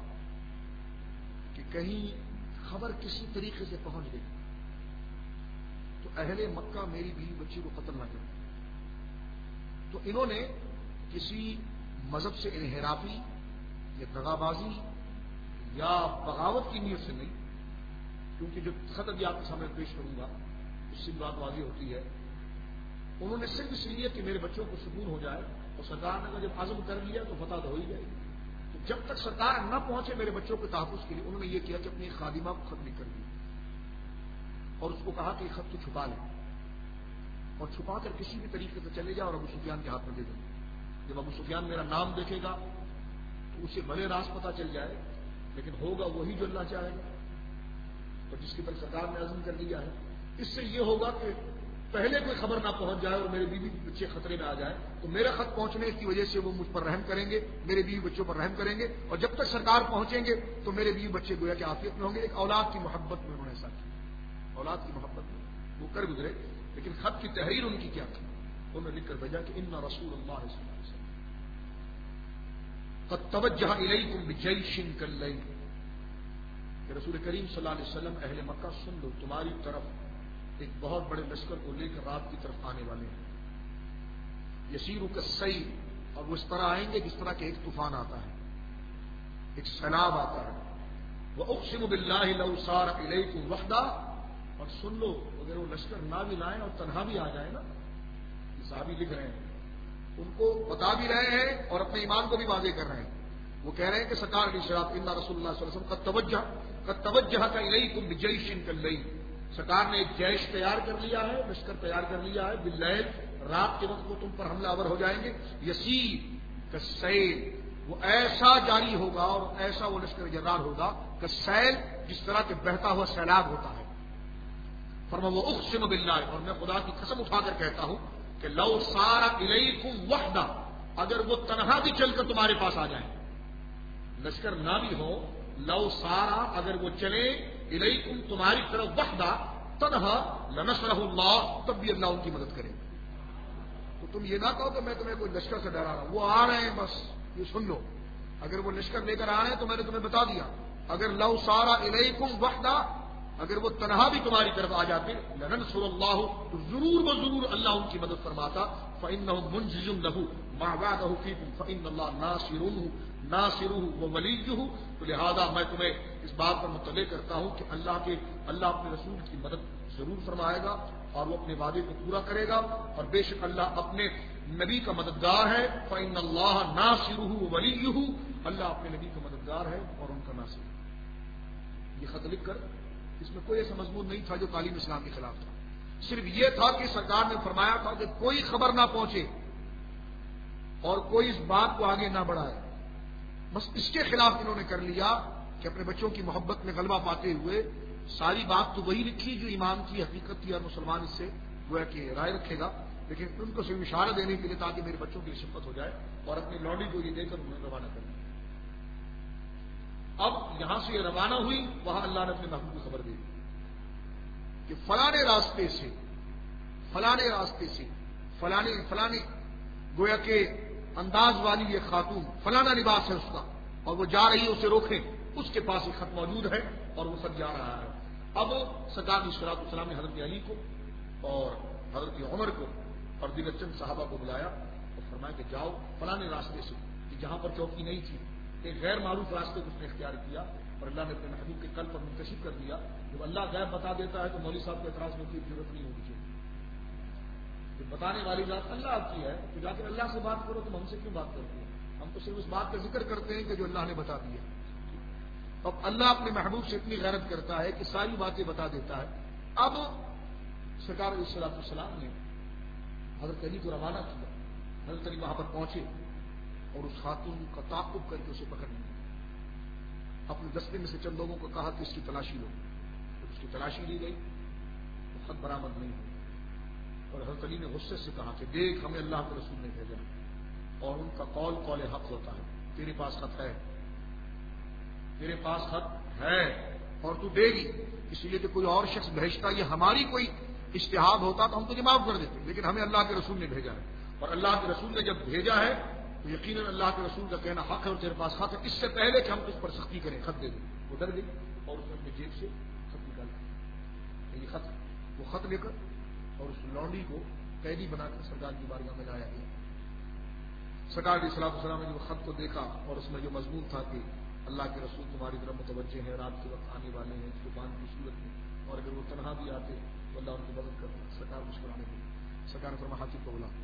کہ کہیں خبر کسی طریقے سے پہنچ گئی تو اہل مکہ میری بیوی بچی کو قتل نہ کرے، تو انہوں نے کسی مذہب سے انحرافی یا دغابازی یا بغاوت کی نیت سے نہیں، کیونکہ جو خط بھی آپ کے سامنے پیش کروں گا اس سے بات واضح ہوتی ہے، انہوں نے صرف اس لیے کہ میرے بچوں کو سکون ہو جائے، اور سرکار نے جب عزم کر لیا تو فتح تو ہو ہی جائے گی، تو جب تک سرکار نہ پہنچے میرے بچوں کے تحفظ کے لیے انہوں نے یہ کیا کہ اپنی خادمہ کو خط لکھ کر دیا، اور اس کو کہا کہ یہ خط تو چھپا لے، اور چھپا کر کسی بھی طریقے سے چلے جا اور ابو سفیان کے ہاتھ میں دے دیں۔ جب ابو سفیان میرا نام دیکھے گا تو اسے بھلے راز پتہ چل جائے، لیکن ہوگا وہی جو اللہ چاہے گا، اور جس کی پر سرکار نے عزم کر لیا ہے۔ اس سے یہ ہوگا کہ پہلے کوئی خبر نہ پہنچ جائے اور میرے بیوی بچے خطرے میں آ جائے، تو میرا خط پہنچنے کی وجہ سے وہ مجھ پر رحم کریں گے، میرے بیوی بچوں پر رحم کریں گے، اور جب تک سرکار پہنچیں گے تو میرے بیوی بچے گویا کہ عافیت میں ہوں گے۔ ایک اولاد کی محبت میں انہوں نے ایسا کیا، اولاد کی محبت میں وہ کر گزرے، لیکن خط کی تحریر ان کی کیا تھی، انہوں نے لکھ کر بھیجا کہ ان رسول اللہ صلی اللہ علیہ وسلم قد توجہ الیکم بجیش کاللیل، کہ رسول کریم صلی اللہ علیہ وسلم اہل مکہ سن لو، تمہاری طرف ایک بہت بڑے لشکر کو لے کر رات کی طرف آنے والے ہیں، یسیر کالسیل، اور وہ اس طرح آئیں گے جس طرح کہ ایک طوفان آتا ہے، ایک سیلاب آتا ہے، وَأُقْسِمُ بِاللَّهِ لَوْ سَارَ إِلَيْكُمْ وَحْدًا، اور سن لو اگر وہ لشکر نہ بھی لائیں اور تنہا بھی آ جائے نا، یہ صحابی لکھ رہے ہیں، ان کو بتا بھی رہے ہیں اور اپنے ایمان کو بھی واضح کر رہے ہیں، وہ کہہ رہے ہیں کہ سرکار علیہ الصلوۃ ان رسول اللہ صلی اللہ علیہ وسلم قد توجہ قد توجہ الیکم بجیش کاللیل، سرکار نے ایک جیش تیار کر لیا ہے، لشکر تیار کر لیا ہے، باللیل، رات کے وقت وہ تم پر حملہ آور ہو جائیں گے، یسیر کالسیل، وہ ایسا جاری ہوگا اور ایسا وہ لشکر جرار ہوگا کالسیل، جس طرح کہ بہتا ہوا سیلاب ہوتا ہے. فرما وہ اقسم باللہ، اور میں خدا کی قسم اٹھا کر کہتا ہوں کہ لو سارا الیکم وحدہ، اگر وہ تنہا بھی چل کر تمہارے پاس آ جائیں، لشکر نہ بھی ہو، لو سارا اگر وہ چلے الیکم تمہاری طرف وحدہ تنہا، لنصرہ اللہ، تب بھی اللہ ان کی مدد کرے. تو تم یہ نہ کہو کہ میں تمہیں کوئی لشکر سے ڈرا رہا ہوں، وہ آ رہے ہیں بس یہ سن لو. اگر وہ لشکر لے کر آ رہے ہیں تو میں نے تمہیں بتا دیا، اگر لو سارا الیکم وحدہ، اگر وہ تنہا بھی تمہاری طرف آ جاتے، لننصر اللہ، تو ضرور و ضرور اللہ ان کی مدد فرماتا. فإنه منجز له ما وعده فيكم فإن الله ناصره ناصره ووليه. تو لہذا میں تمہیں اس بات پر مطلع کرتا ہوں کہ اللہ کے اللہ اپنے رسول کی مدد ضرور فرمائے گا اور وہ اپنے وعدے کو پورا کرے گا، اور بے شک اللہ اپنے نبی کا مددگار ہے. فإن الله ناصره ووليه، اللہ اپنے نبی کا مددگار ہے اور ان کا ناصر. یہ خط لکھ کر اس میں کوئی ایسا مضمون نہیں تھا جو تعلیم اسلام کے خلاف تھا، صرف یہ تھا کہ سرکار نے فرمایا تھا کہ کوئی خبر نہ پہنچے اور کوئی اس بات کو آگے نہ بڑھائے. بس اس کے خلاف انہوں نے کر لیا کہ اپنے بچوں کی محبت میں غلبہ پاتے ہوئے ساری بات تو وہی لکھی جو ایمان کی حقیقت تھی، اور مسلمان اس سے گویا کہ رائے رکھے گا، لیکن ان کو صرف اشارہ دینے کے لیے تاکہ میرے بچوں کی شفقت ہو جائے، اور اپنی لونڈی کو یہ دے کر انہیں روانہ کر دیا. اب یہاں سے یہ روانہ ہوئی، وہاں اللہ نے اپنے محبوب کو خبر دی کہ فلانے راستے سے فلانے راستے سے فلانے فلانے گویا کہ انداز والی یہ خاتون، فلانا لباس ہے اس کا، اور وہ جا رہی ہے، اسے روکیں، اس کے پاس ایک خط موجود ہے اور وہ خط جا رہا ہے. اب سرکار علیہ الصلوۃ والسلام نے حضرت علی کو اور حضرت عمر کو اور دیگر چند صحابہ کو بلایا اور فرمایا کہ جاؤ فلانے راستے سے، کہ جہاں پر چوکی نہیں تھی، ایک غیر معروف راستے کو اس نے اختیار کیا، اور اللہ نے اپنے محبوب کے قلب پر منتشر کر دیا. جب اللہ غیب بتا دیتا ہے تو مولوی صاحب کو اعتراض کرنے کی ضرورت نہیں ہوگی چاہیے. جب بتانے والی ذات اللہ آپ کی ہے تو جا کے اللہ سے بات کرو، تم ہم سے کیوں بات کرتے ہیں؟ ہم تو صرف اس بات کا ذکر کرتے ہیں کہ جو اللہ نے بتا دیا. اب اللہ اپنے محبوب سے اتنی غیرت کرتا ہے کہ ساری باتیں بتا دیتا ہے. اب سرکار علیہ الصلوۃ والسلام نے حضرت علی کو روانہ کیا. حضرت علی وہاں پر پہنچے اور اس خاتون کا تعاقب کر کے اسے پکڑ لیا. اپنے دستے میں سے چند لوگوں کو کہا کہ اس کی تلاشی لو. جب اس کی تلاشی لی گئی تو خط برآمد نہیں ہوئی، اور حضرت علی نے غصے سے کہا کہ دیکھ ہمیں اللہ کے رسول نے بھیجا، اور ان کا قول قول حق ہوتا ہے. تیرے پاس خط ہے، تیرے پاس خط ہے اور تو دے گی، اس لیے کہ کوئی اور شخص بھیجتا، یہ ہماری کوئی اشتہاد ہوتا تو ہم تجھے معاف کر دیتے، لیکن ہمیں اللہ کے رسول نے بھیجا ہے، اور اللہ کے رسول نے جب بھیجا ہے تو یقیناً اللہ کے رسول کا کہنا حق ہے اور تیرے پاس خط ہے. اس سے پہلے کہ ہم تجھ پر سختی کریں خط دے دیں. وہ ڈر گئی اور اس نے اپنی جیب سے خط نکالا، یہ خط. وہ خط لے کر اور اس لونڈی کو قیدی بنا کر سرکار کی بارگاہ میں لایا گیا. سرکار علیہ الصلوۃ والسلام نے وہ خط کو دیکھا اور اس میں جو مضمون تھا کہ اللہ کے رسول تمہاری طرف متوجہ ہیں، رات کے وقت آنے والے ہیں طوفان کی صورت میں، اور اگر وہ تنہا بھی آتے تو اللہ ان کی مدد کرتا. سرکار مسکرانے لگے. سرکار نے فرمایا حاطب کو بلا.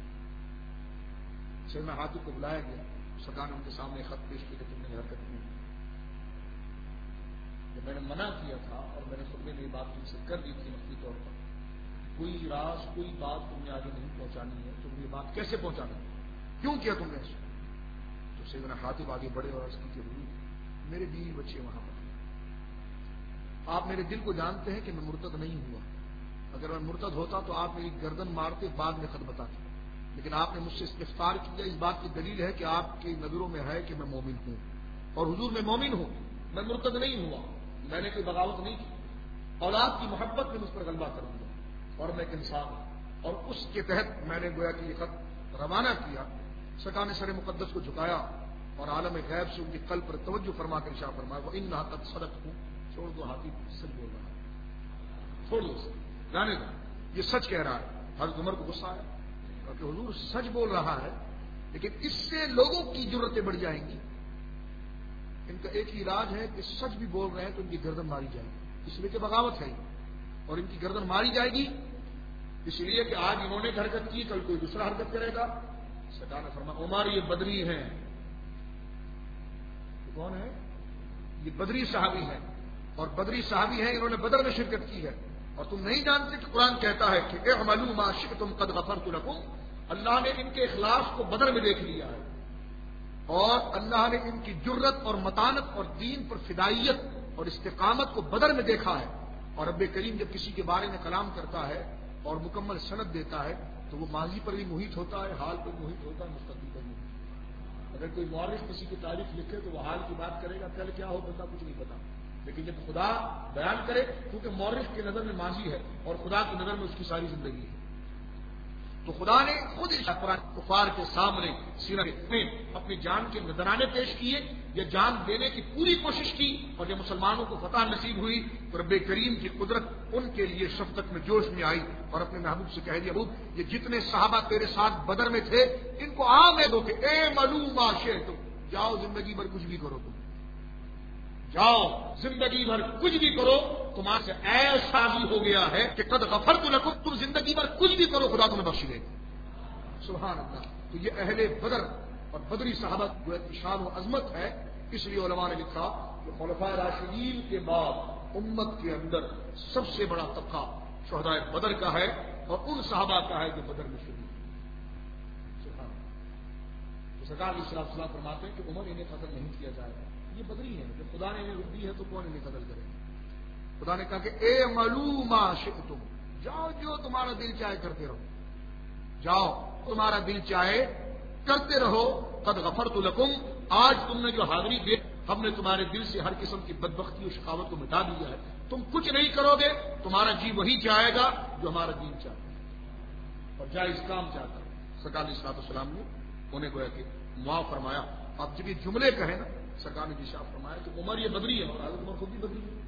سیدنا حاطب کو بلایا گیا. سرکار نے ان کے سامنے خط پیش کیا کہ تم نے حرکت کی. جب میں نے منع کیا تھا اور میں نے خطبے میں یہ بات تم سے کر دی تھی مخفی طور پر، کوئی راز کوئی بات تم نے آگے نہیں پہنچانی ہے، تم یہ بات کیسے پہنچانا ہے، کیوں کیا تم نے ایسا؟ تو سیدنا حاطب آگے بڑے اور عرض کی کہ میرے بیوی بچے وہاں پر، آپ میرے دل کو جانتے ہیں کہ میں مرتد نہیں ہوا. اگر میں مرتد ہوتا تو آپ میری گردن مارتے بعد میں خط بتاتے، لیکن آپ نے مجھ سے استفسار کیا. اس بات کی دلیل ہے کہ آپ کی نظروں میں ہے کہ میں مومن ہوں، اور حضور میں مومن ہوں، میں مرتد نہیں ہوا، میں نے کوئی بغاوت نہیں کی. اولاد کی محبت میں مجھ پر غلبہ کر دیا اور میں ایک انسان ہوں، اور اس کے تحت میں نے گویا کہ یہ خط روانہ کیا. سرکار نے سر مقدس کو جھکایا اور عالم غیب سے ان کے قلب پر توجہ فرما کر ارشاد فرمایا وہ ان قد صدق ہوں. چھوڑ دو حاطب، سچ بول رہا ہے، چھوڑ دو اسے، جانے دو، یہ سچ کہہ رہا ہے. حضرت عمر کو غصہ آیا کہ حضور سچ بول رہا ہے، لیکن اس سے لوگوں کی ضرورتیں بڑھ جائیں گی. ان کا ایک ہی علاج ہے کہ سچ بھی بول رہے ہیں تو ان کی گردن ماری جائے گی، اس لیے کہ بغاوت ہے اور ان کی گردن ماری جائے گی. اس لیے کہ آج انہوں نے حرکت کی، کل کوئی دوسرا حرکت کرے گا. سرکار نے فرمایا عمر یہ بدری ہیں. کون ہے یہ؟ بدری صحابی ہیں، اور بدری صحابی ہیں، انہوں نے بدر میں شرکت کی ہے. اور تم نہیں جانتے کہ قرآن کہتا ہے کہ اعملوا ما شئتم قد غفرت لكم. اللہ نے ان کے اخلاص کو بدر میں دیکھ لیا ہے، اور اللہ نے ان کی جرت اور متانت اور دین پر فدائیت اور استقامت کو بدر میں دیکھا ہے. اور رب کریم جب کسی کے بارے میں کلام کرتا ہے اور مکمل سند دیتا ہے تو وہ ماضی پر بھی محیط ہوتا ہے, حال پر محیط ہوتا ہے, مستقبل پر محیط ہوتا ہے. اگر کوئی مورخ کسی کی تاریخ لکھے تو وہ حال کی بات کرے گا, کل کیا ہو بندہ کچھ نہیں پتا. لیکن جب خدا بیان کرے, کیونکہ مورخ کی نظر میں ماضی ہے اور خدا کی نظر میں اس کی ساری زندگی ہے, تو خدا نے خود کفار کے سامنے سیرت میں اپنی جان کے نذرانے پیش کیے, یہ جان دینے کی پوری کوشش کی, اور جب مسلمانوں کو فتح نصیب ہوئی تو رب کریم کی قدرت ان کے لیے شفقت میں جوش میں آئی اور اپنے محبوب سے کہہ دیا, محبوب یہ جتنے صحابہ تیرے ساتھ بدر میں تھے ان کو عام دو کہ اے ملوما شئتم, جاؤ زندگی بھر کچھ بھی کرو, تم جاؤ زندگی بھر کچھ بھی کرو, تمہارے سے ایسا بھی ہو گیا ہے کہ قد غفرت لکم, تم زندگی بھر کچھ بھی کرو خدا تمہیں بخش دے گا. سبحان اللہ. تو یہ اہل بدر اور بدری صحابہ کی شان و عظمت ہے. اس لیے علماء نے لکھا کہ خلفائے راشدین کے بعد امت کے اندر سب سے بڑا طبقہ شہدائے بدر کا ہے اور ان صحابہ کا ہے جو بدر میں شہید. سبحان اللہ. تو سرکار علیہ الصلوۃ والسلام فرماتے ہیں کہ عمر انہیں قتل نہیں کیا جائے گا, یہ بدری ہے, جب خدا نے انہیں دی ہے تو کون انہیں قتل کرے. خدا نے کہا کہ اے ملوما شئتم, جاؤ جو تمہارا دل چاہے کرتے رہو, جاؤ تمہارا دل چاہے کرتے رہو. قد غفرت لکم, آج تم نے جو حاضری دے ہم نے تمہارے دل سے ہر قسم کی بدبختی اور شقاوت کو مٹا دیا ہے. تم کچھ نہیں کرو گے, تمہارا جی وہی چاہے گا جو ہمارا دین چاہتا ہے اور جائز کام چاہتا ہے. سرکار علیہ الصلوۃ والسلام نے انہیں گویا کہ معاف فرمایا. اب جب یہ جملے کہیں نا, سرکار نے ارشاد فرمایا کہ عمر یہ بدری ہے اور حضرت عمر خود بھی بدری ہے.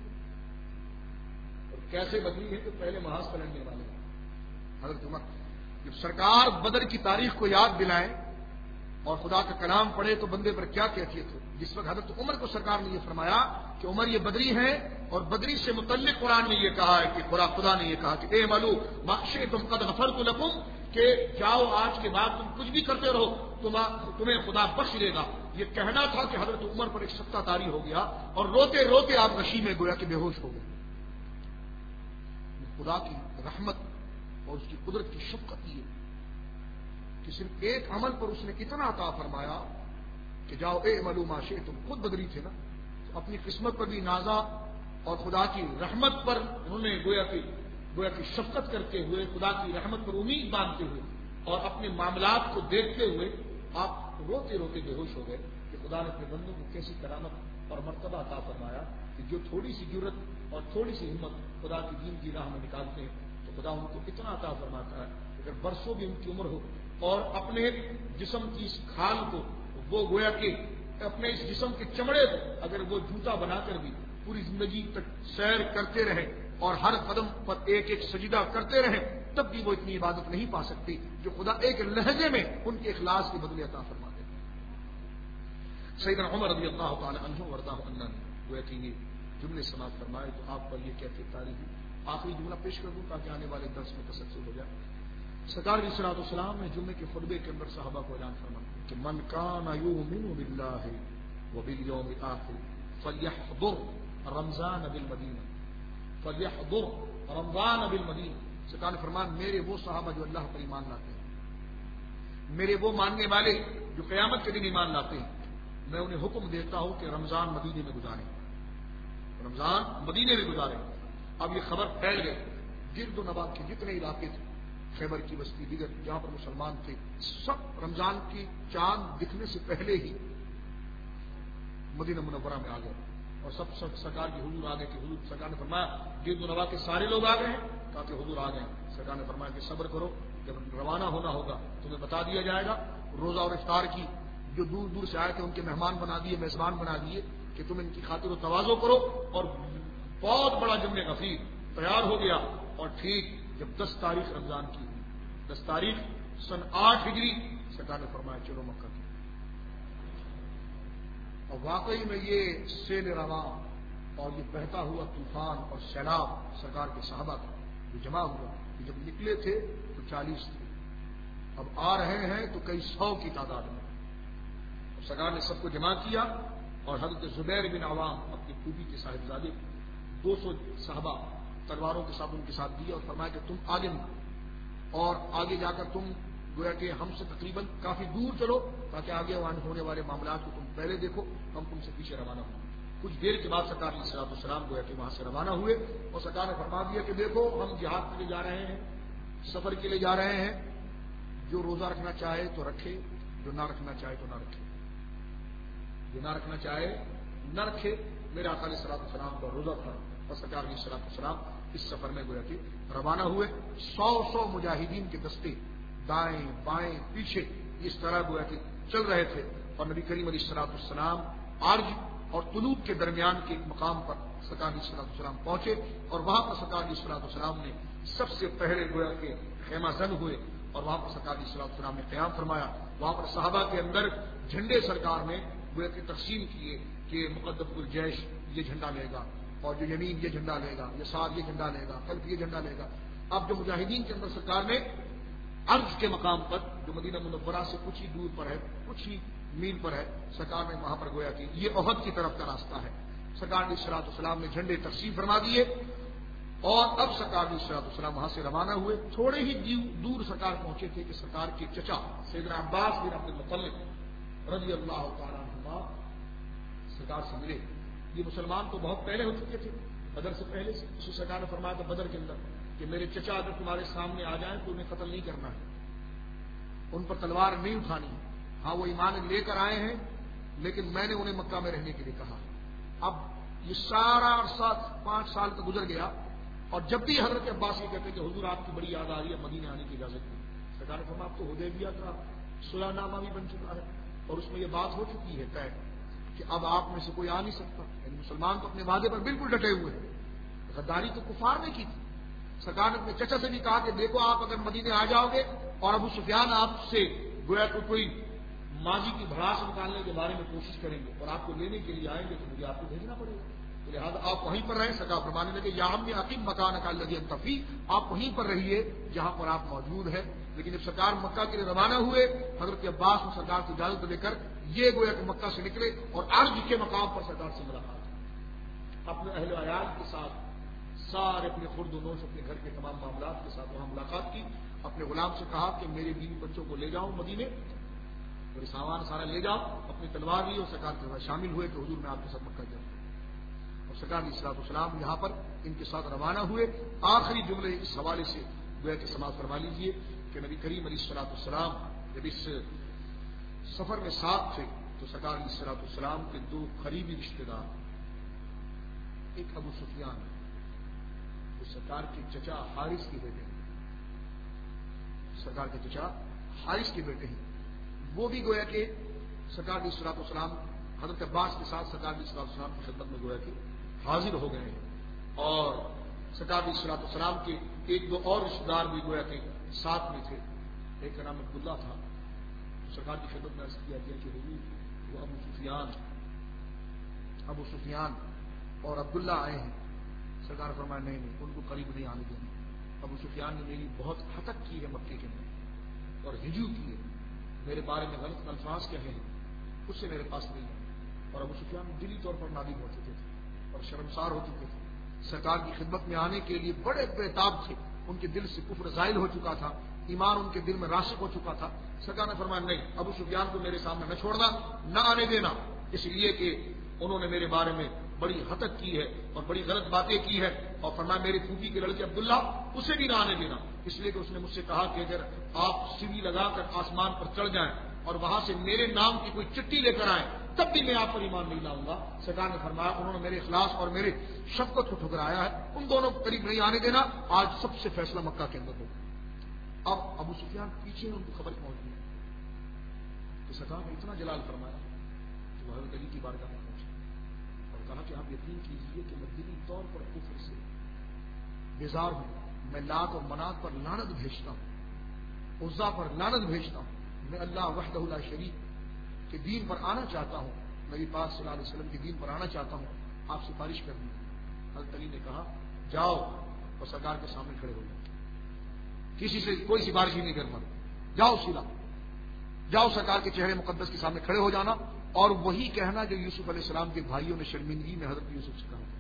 اور کیسے بدری ہے کہ پہلے محاذ پلٹنے والے ہیں حضرت عمر. جب سرکار بدر کی تاریخ کو یاد دلائیں اور خدا کا کلام پڑھے تو بندے پر کیا کیفیت ہو. جس وقت حضرت عمر کو سرکار نے یہ فرمایا کہ عمر یہ بدری ہیں, اور بدری سے متعلق قرآن میں یہ کہا ہے کہ خدا خدا نے یہ کہا کہ اے ملو ما شئتم قد غفرت لکم, کہ جاؤ آج کے بعد تم کچھ بھی کرتے رہو تمہیں خدا بخش دے گا. یہ کہنا تھا کہ حضرت عمر پر ایک سکتہ طاری ہو گیا اور روتے روتے آپ غشی میں گویا کہ بے ہوش ہو گئے. خدا کی رحمت اور اس کی قدرت کی شفقت یہ کہ صرف ایک عمل پر اس نے اتنا عطا فرمایا کہ جاؤ اے ملوما شئتم, تم خود بدری تھے نا, تو اپنی قسمت پر بھی نازا اور خدا کی رحمت پر انہوں نے گویا کہ گویا کی شفقت کرتے ہوئے, خدا کی رحمت پر امید باندھتے ہوئے اور اپنے معاملات کو دیکھتے ہوئے آپ روتے روتے بے ہوش ہو گئے کہ خدا نے اپنے بندوں کو کیسی کرامت اور مرتبہ عطا فرمایا کہ جو تھوڑی سی جرت اور تھوڑی سی ہمت خدا کی دین کی راہ میں نکالتے ہیں تو خدا ان کو اتنا عطا فرماتا ہے اگر برسوں بھی ان کی عمر ہو اور اپنے جسم کی اس کھال کو وہ گویا کہ اپنے اس جسم کے چمڑے کو اگر وہ جوتا بنا کر بھی پوری زندگی تک سیر کرتے رہے اور ہر قدم پر ایک ایک سجدہ کرتے رہے, تب بھی وہ اتنی عبادت نہیں پا سکتی جو خدا ایک لہجے میں ان کے اخلاص کے بدلے عطا فرماتے ہیں. سیدنا عمر رضی اللہ تعالی عنہ وارضاہ عنہ نے گویا کہ یہ جملے سماعت فرمائے تو آپ پر یہ کیفیت طاری ہوئی. آخری جملہ پیش کر دوں تاکہ آنے والے درس میں تسلسل ہو جائے. سرکار علیہ الصلوۃ والسلام نے جمعے کے خطبے کے اندر صحابہ کو اعلان فرمایا کہ من کان یؤمن باللہ وبالیوم الآخر فلیحضر رمضان بالمدینہ فلیحضر رمضان بالمدینہ. سرکار نے فرمایا میرے وہ صحابہ جو اللہ پر ایمان لاتے ہیں, میرے وہ ماننے والے جو قیامت کے دن ایمان لاتے ہیں, میں انہیں حکم دیتا ہوں کہ رمضان مدینے میں گزاریں, رمضان مدینے میں گزاریں. اب یہ خبر پھیل گئی گرد و نواح کے جتنے علاقے تھے, خیبر کی بستی دیگر جہاں پر مسلمان تھے, سب رمضان کی چاند دکھنے سے پہلے ہی مدینہ منورہ میں آ گئے اور سب سب سرکار کی حضور آ گئے کہ حضور. سرکار نے فرمایا گرد و نواح کے سارے لوگ آ گئے ہیں, کہا کہ حضور آ گئے. سرکار نے فرمایا کہ صبر کرو, جب روانہ ہونا ہوگا تمہیں بتا دیا جائے گا. روزہ اور افطار کی جو دور دور سے آئے تھے ان کے مہمان بنا دیے, میزبان بنا دیے کہ تم ان کی خاطر و تواضع کرو. اور بہت بڑا جمع غفیر تیار ہو گیا. اور ٹھیک جب دس تاریخ رمضان کی ہوئی, دس تاریخ سن آٹھ ہجری, سرکار نے فرمایا چلو مکہ کی. اور واقعی میں یہ سیل رواں اور یہ بہتا ہوا طوفان اور سیلاب سرکار کے صحابہ کا جو جمع ہوا, کہ جب نکلے تھے تو چالیس تھے, اب آ رہے ہیں تو کئی سو کی تعداد میں. سرکار نے سب کو جمع کیا اور حضرت زبیر بن عوام اپنی پھوپھی کے صاحبزادے دو سو صحابہ تلواروں کے ساتھ ان کے ساتھ دیا اور فرمایا کہ تم آگے نکلو اور آگے جا کر تم گویا کہ ہم سے تقریباً کافی دور چلو تاکہ آگے ہونے والے معاملات کو تم پہلے دیکھو, ہم تم سے پیچھے روانہ ہوں. کچھ دیر کے بعد سرکار علیہ الصلوۃ والسلام گویا کہ وہاں سے روانہ ہوئے اور سرکار نے فرما دیا کہ دیکھو ہم جہاد کے لیے جا رہے ہیں، سفر کے لیے جا رہے ہیں، جو روزہ رکھنا چاہے تو رکھے، جو نہ رکھنا چاہے تو نہ رکھے، جو نہ رکھنا چاہے نہ رکھے۔ میرے آقا علیہ الصلوۃ والسلام کا روزہ تھا اور سرکار علیہ الصلوۃ والسلام اس سفر میں گویا کہ روانہ ہوئے۔ سو سو مجاہدین کے دستے دائیں بائیں پیچھے اس طرح گویا کہ چل رہے تھے اور نبی کریم علیہ الصلوۃ والسلام عرج اور طلوع کے درمیان کے ایک مقام پر سرکار علیہ الصلوۃ والسلام پہنچے اور وہاں پر سرکار علیہ الصلوۃ والسلام نے سب سے پہلے گویا کہ خیمہ زن ہوئے اور وہاں پر سرکار علیہ الصلوۃ والسلام نے قیام فرمایا۔ وہاں پر صحابہ کے اندر جھنڈے سرکار نے گویا کہ تقسیم کیے کہ مقدم الجیش یہ جھنڈا لے گا اور جو یمین یہ جھنڈا لے گا، یہ ساتھ یہ جھنڈا لے گا، خلف یہ جھنڈا لے گا۔ اب جو مجاہدین کے اندر سرکار نے عرض کے مقام پر جو مدینہ منورہ سے کچھ ہی دور پر ہے، کچھ ہی میل پر ہے، سرکار نے وہاں پر گویا کہ یہ احد کی طرف کا راستہ ہے، سرکار علیہ الصلوۃ والسلام نے جھنڈے تقسیم فرما دیے اور اب سرکار علیہ الصلوۃ والسلام وہاں سے روانہ ہوئے۔ تھوڑے ہی دور سرکار پہنچے تھے کہ سرکار کے چچا سیدنا عباس بن عبد المطلب رضی اللہ تعالیٰ عنہ سرکار سے ملے۔ یہ مسلمان تو بہت پہلے ہو چکے تھے، بدر سے پہلے سے۔ اسی سرکار نے فرمایا تھا بدر کے اندر کہ میرے چچا اگر تمہارے سامنے آ جائیں تو انہیں قتل نہیں کرنا ہے، ان پر تلوار نہیں اٹھانی ہے۔ ہاں وہ ایمان لے کر آئے ہیں لیکن میں نے انہیں مکہ میں رہنے کے لیے کہا۔ اب یہ سارا عرصہ پانچ سال کا گزر گیا اور جب بھی حضرت عباس یہ کہتے کہ حضور آپ کی بڑی یاد آ رہی ہے، مدینے آنے کی اجازت دی۔ سرکار نے فرمایا اب تو حدیبیہ کا صلح نامہ بھی بن چکا ہے اور اس میں یہ بات ہو چکی ہے طے کہ اب آپ میں سے کوئی آ نہیں سکتا۔ یعنی مسلمان تو اپنے وعدے پر بالکل ڈٹے ہوئے ہیں، غداری تو کفار نے کی تھی۔ سرکار نے اپنے چچا سے بھی کہا کہ دیکھو آپ اگر مدینے آ جاؤ گے اور ابو سفیان آپ سے گویا کہ کوئی ماضی کی بھڑاس نکالنے کے بارے میں کوشش کریں گے اور آپ کو لینے کے لیے آئیں گے تو مجھے آپ کو بھیجنا پڑے گا، تو لہٰذا آپ وہیں پر رہیں۔ سرکار فرمانے لگے یا ہم نے عقیم مکان کا الذی انت فیہ، آپ وہیں پر رہیے جہاں پر آپ موجود ہیں۔ لیکن جب سرکار مکہ کے لیے روانہ ہوئے، حضرت عباس نے سرکار کی اجازت لے کر یہ گویا کہ مکہ سے نکلے اور عرج کے مقام پر سرکار سے ملاقات اپنے اہل و عیال کے ساتھ، سارے اپنے خرد و نوش اپنے گھر کے تمام معاملات کے ساتھ وہاں ملاقات کی۔ اپنے غلام سے کہا کہ میرے بیوی بچوں کو لے جاؤں مدینے، میرے سامان سارا لے جاؤ، اپنی تلوار لی اور سرکار کے ساتھ شامل ہوئے کہ حضور میں آپ کے ساتھ مکہ جاؤں۔ اور سرکار علیہ الصلوۃ والسلام یہاں پر ان کے ساتھ روانہ ہوئے۔ آخری جملے اس حوالے سے گویا کہ سماعت فرما لیجیے کہ نبی کریم علیہ الصلوۃ والسلام جب اس سفر میں ساتھ تھے تو سرکار علیہ الصلوۃ والسلام کے دو قریبی رشتے دار، ایک ابو سفیان جو سرکار کے چچا حارث کے بیٹے ہیں، سرکار کے چچا حارث کے بیٹے ہیں، وہ بھی گویا کہ سرکار علیہ الصلوۃ والسلام حضرت عباس کے ساتھ سرکار علیہ الصلوۃ والسلام کی خدمت میں گویا کہ حاضر ہو گئے ہیں۔ اور سرکار علیہ الصلوۃ والسلام کے ایک دو اور رشتے دار بھی گویا کہ ساتھ میں تھے، ایک کا نام عبداللہ تھا، سرکار کی خدمت میں عرض کیا گیا کہ حضور وہ ابو سفیان ابو سفیان اور عبداللہ آئے ہیں۔ سرکار فرمایا نہیں نہیں ان کو قریب نہیں آنے دینا، ابو سفیان نے میری بہت ہتک کی ہے مکے کے اندر اور ہجو کی ہے، میرے بارے میں غلط الفاظ کہے ہیں، اس سے میرے پاس نہیں ہے۔ اور ابو سفیان دلی طور پر نادم ہو چکے تھے اور شرمسار ہو چکے تھے، سرکار کی خدمت میں آنے کے لیے بڑے بےتاب تھے، ان کے دل سے کفر زائل ہو چکا تھا، ایمان ان کے دل میں راسخ ہو چکا تھا۔ سرکار نے فرمایا نہیں، ابو سفیان کو میرے سامنے نہ چھوڑنا، نہ آنے دینا، اس لیے کہ انہوں نے میرے بارے میں بڑی ہتک کی ہے اور بڑی غلط باتیں کی ہے۔ اور فرمایا میری پھوپھی کے لڑکے عبداللہ اسے بھی نہ آنے دینا، اس لیے کہ اس نے مجھ سے کہا کہ اگر آپ سیڑھی لگا کر آسمان پر چڑھ جائیں اور وہاں سے میرے نام کی کوئی چٹھی لے کر آئیں تب بھی میں آپ پر ایمان نہیں لاؤں گا۔ سرکار نے فرمایا انہوں نے میرے اخلاص اور میرے شفقت کو ٹھکرایا ہے، ان دونوں کو قریب نہیں آنے دینا، آج سب سے فیصلہ مکہ کے اندر ہوگا۔ اب ابو سفیان پیچھے ان کو خبر پہنچ گئی تو سرکار نے اتنا جلال فرمایا کہ وہ حضرت علی کی بارگاہ میں پہنچے اور کہا کہ آپ یقین کیجیے کہ میں دلی طور پر کفر سے بیزار ہوں، میں لات اور منات پر لعنت بھیجتا ہوں، عزا پر لعنت بھیجتا ہوں، میں اللہ وحدہ لا شریک کے دین پر آنا چاہتا ہوں، نبی پاک صلی اللہ علیہ وسلم کے دین پر آنا چاہتا ہوں، آپ سفارش کر دی۔ حضرت علی نے کہا جاؤ اور سرکار کے سامنے کھڑے ہو جاؤ، کسی سے کوئی سفارش ہی نہیں کرنا، جاؤ سیدھا جاؤ سرکار کے چہرے مقدس کے سامنے کھڑے ہو جانا اور وہی کہنا جو یوسف علیہ السلام کے بھائیوں نے شرمندگی میں حضرت یوسف سے کہا۔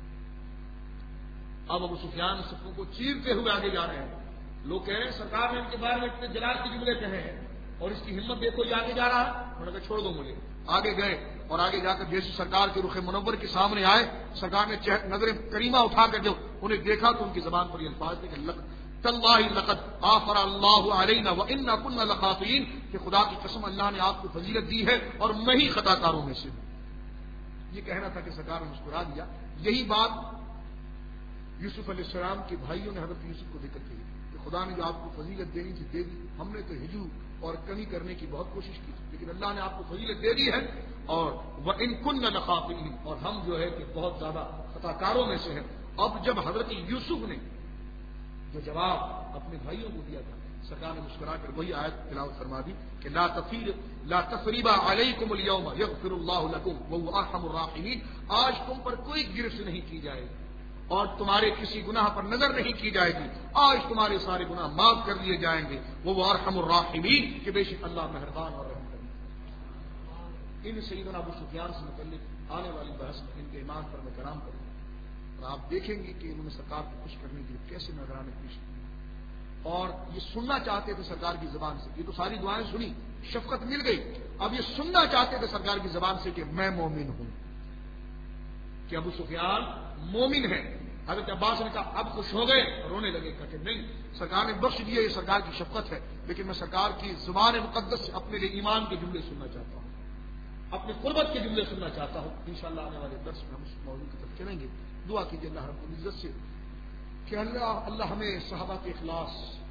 اب ابو سفیان صفوں کو چیرتے ہوئے آگے جا رہے ہیں، لوگ کہہ رہے ہیں سرکار نے ان کے بارے میں اتنے جلال کے جملے کہے ہیں اور اس کی ہمت دیکھو یہ آگے جا رہا ہے، انہوں نے کہا چھوڑ دو مجھے۔ آگے گئے اور آگے جا کر جیسے سرکار کے رخ منور کے سامنے آئے، سرکار نے نظر کریمہ اٹھا کر جب انہیں دیکھا تو ان کی زبان پر یہ الفاظ تھے کہ تاللہ لقد آفر اللہ علینا وإنا كنا لخاطئین، کہ خدا کی قسم اللہ نے آپ کو فضیلت دی ہے اور میں ہی خطا کاروں میں سے ہوں۔ یہ کہنا تھا کہ سرکار نے مسکرا دیا۔ یہی بات یوسف علیہ السلام کے بھائیوں نے حضرت یوسف کو ذکر کی کہ خدا نے جو آپ کو فضیلت دینی تھی دے دی، ہم نے تو ہجو اور کمی کرنے کی بہت کوشش کی، لیکن اللہ نے آپ کو فضیلت دے دی ہے، اور وإن كنا لخاطئین، اور ہم جو ہے کہ بہت زیادہ خطا کاروں میں سے ہیں۔ اب جب حضرت یوسف نے جو جواب اپنے بھائیوں کو دیا تھا، سرکار نے مسکرا کر وہی آیت تلاوت فرما دی کہ لا تثیر لا تثریب علیکم اليوم یغفر اللہ لکم وهو ارحم الراحمین، آج تم پر کوئی گرفت نہیں کی جائے گی اور تمہارے کسی گناہ پر نظر نہیں کی جائے گی، آج تمہارے سارے گناہ معاف کر لیے جائیں گے، وہ ارحم الراحمین، کہ بے شک اللہ مہربان اور رحم کرنے والا۔ ان سیدنا ابو سفیان سے متعلق آنے والی بحث میں ان کے ایمان پر میں کرام کروں گا، اور آپ دیکھیں گے کہ انہوں نے سرکار کو خوش کرنے کے لیے کیسے نظرانے پیش کی، اور یہ سننا چاہتے تھے سرکار کی زبان سے۔ یہ تو ساری دعائیں سنی، شفقت مل گئی، اب یہ سننا چاہتے تھے سرکار کی زبان سے کہ میں مومن ہوں، کہ ابو سفیان مومن ہے۔ حضرت عباس نے کہا اب خوش ہو گئے، رونے لگے، کہا کہ نہیں، سرکار نے بخش دیا، یہ سرکار کی شفقت ہے، لیکن میں سرکار کی زبان مقدس سے اپنے لیے ایمان کے جملے سننا چاہتا ہوں، اپنے قربت کے جملے سننا چاہتا ہوں۔ انشاءاللہ آنے والے درس میں ہم اس موضوع کی طرف چلیں گے۔ دعا کیجیے اللہ رب العزت سے کہ اللہ اللہ ہمیں صحابہ کے اخلاص